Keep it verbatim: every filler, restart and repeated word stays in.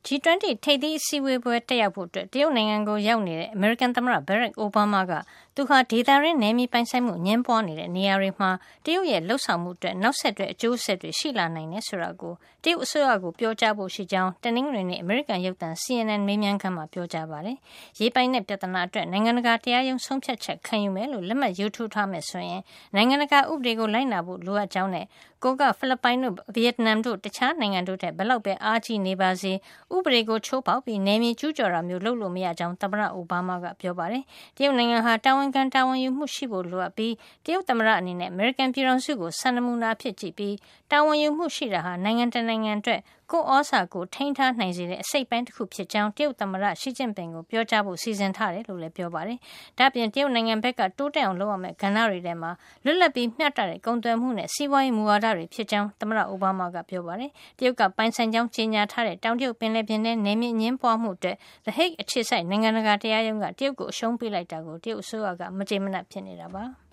G twenty ထိပ်သီးအစည်းအဝေးပွဲတက်ရောက်ဖို့အတွက်တရုတ်နိုင်ငံကိုရောက်နေတဲ့အမေရိကန်သမ္မတ Barack Obama ကသူဟာဒေသရင်းနယ်မြေပိုင်ဆိုင်မှုညှင်းပွားနေတဲ့နေရာတွေမှာတရုတ်ရဲ့လှုပ်ဆောင်မှုအတွက်နောက်ဆက်တွဲအကျိုးဆက်တွေရှိလာနိုင်တယ်ဆိုတာကိုတရုတ်အစိုးရကိုပြောကြားဖို့ရှိကြောင်းတနင်္ဂနွေနေ့အမေရိကန်ရုပ်သံ C N N မေးမြန်းခန်းမှာပြောကြားပါတယ်။ရေပိုင်တဲ့ပြဿနာအတွက်နိုင်ငံတကာတရားရုံးဆုံးဖြတ်ချက်ခံယူမယ်လို့လက်မှတ်ရေးထိုးထားမယ်ဆိုရင်နိုင်ငံတကာဥပဒေကိုလိုက်နာဖို့လိုအပ်ကြောင်းနဲ့ကိုကဖိလစ်ပိုင်တို့ဗီယက်နမ်တို့တခြားနိုင်ငံတို့ထက်ဘယ်လောက်ပဲအားကြီးနေပါစေဥပဒေကိုချိုးဖောက်ပြီးနယ်မြေကျူးကျော်တာမျိုးလုပ်လို့မရကြောင်းသမ္မတအိုဘားမားကပြောပါတယ်။တရုတ်နိုင်ငံဟာတာဝန်ခံတာဝန်ယူမှုရှိဖို့လိုအပ်ပြီးတရုတ်သမ္မတအနေနဲ့အမေရိကန်ပြည်ထောင်စုကိုစံနမူနာအဖြစ်ကြည့်ပြီးတာဝန်ယူမှုရှိတာဟာနိုင်ငံတကာနိုင်ငံအတွက်ကိုဩစာကိုထိန်းထားနိုင်စေတဲ့အစိတ်ပိုင်းတစ်ခုဖြစ်ကြောင်းတရုတ်သမ္မတရှီကျင့်ပင်ကိုပြောကြားဖို့စီစဉ်ထားတယ်လို့လည်းပြောပါတယ်။ဒါ့အပြင်တရုတ်နိုင်ငံဘက်ကတိုးတက်အောင်လုပ်ရမယ့်ကဏ္ဍတွေထဲမှာလွတ်လပ်ပြီးမျှတတဲ့ကုန်သွယ်မှုနဲ့စီးပွားရေးမူဝါဒတွေဖြစ်ကြောင်းသမ္မတအိုဘားမားကပြောပါတယ်။တရုတ်ကပိုင်ဆိုင်ကြောင်းကြေညာထားတဲ့တောင်တရုတ်ပင်လယ်ပြင်ထဲနယ်မြေညှင်းပွားမှုအတွက် The Hague အခြေစိုက်နိုင်ငံတကာတရားရုံးကတရုတ်ကိုအရှုံးပေးလိုက်တာကိုတရုတ်အစိုးရကမကျေမနပ်ဖြစ်နေတာပါ။